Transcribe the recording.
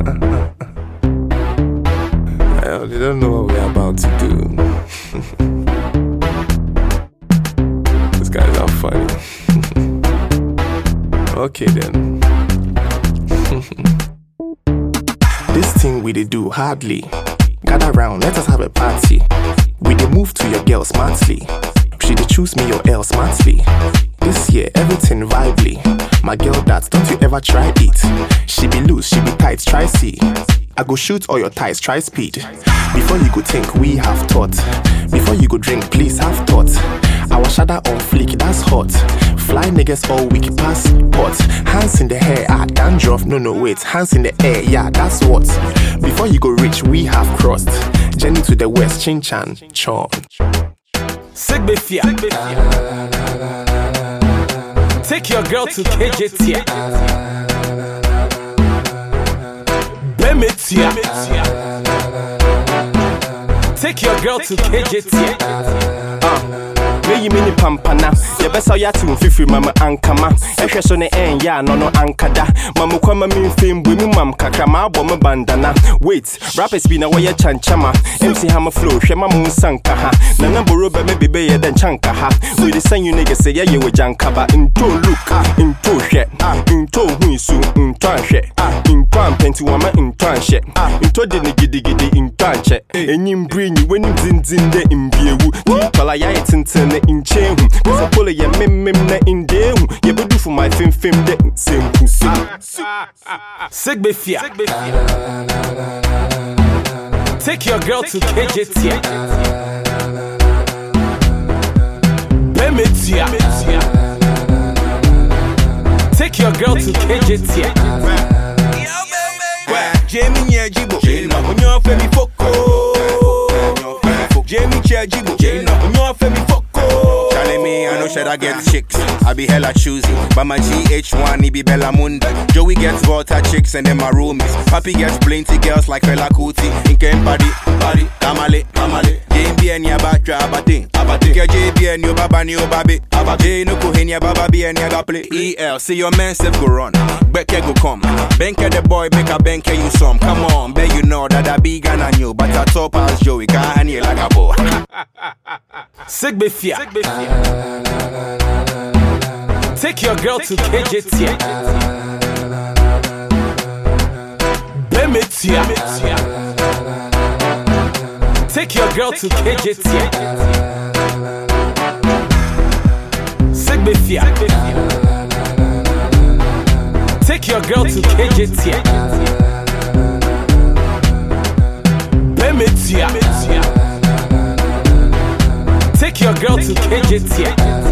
Well, they don't know what we're about to do. These guys are funny. Okay then. This thing we dey do hardly. Gather round, let us have a party. We dey move to your girl smartly. She dey choose me or else smartly. This year everything vibely. My girl that don't you ever try it. She be loose, she be tight, try see. I go shoot all your ties, try speed. Before you go think, we have thought. Before you go drink, please have thought. Our shadow on fleek, that's hot. Fly niggas all week, passport. Hands in the hair, dandruff, no wait. Hands in the air, yeah, that's what. Before you go rich, we have crossed. Journey to the west, Chin Chan, Chon. Sigbefia. Take your girl to KJT. Bemetia. Take your girl to KJT. May mini pampana. Ya besa ya tu fifi mama ankama. Ehwe so ne ya no ankada. Mamu kwama mi fame bu mi mam kakra ma abo me bandana. Wait, rappers be na wo ye chanchama. MC Hammer flow, hwe ma mu sanka ha. Na namboro be me bebe ye den chanka ha. We the same you niggas say ye we jankaba. Into look, into hwe, into huisu, into hwe. Into ampenti wama into hwe. Into de gidi into hwe. Enyim bring you when zin de imbiewu. Twala ya tintin in chain. Cause I pull ya mim na in dehu. You do for my film de same pussy. Sigbefia. Take your girl to KJT. Bemetia. Take your girl to KJT. Jamie Nyajibo, on your femi foko. Jamie Chajibo, on your femi foko. Telling me I know should I get chicks. I be hella choosy, but my GH1 he be Bella Mundi. Joey gets Volta chicks and then my roomies. Papi gets plenty girls like Fela Kuti. Inken body, tamale. Game be any abatra abate. KJ and your baba ni obabe. Abate no kohenia baba be any other play. EL, see your man self go run. Beke go come. Benke the boy make a benke you some. Come on, bet you know that I be gonna new, but I top as Joey can't handle like a boy. Sigbefia. Take your girl to KJT. Bemetia. Take your girl to KJT. Sigbefia. Take your girl to KJT. Bemetia. Take your girl to KJT.